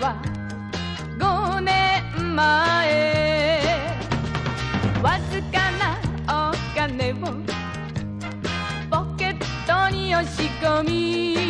は5年前、わずかなお金をポケットに押し込み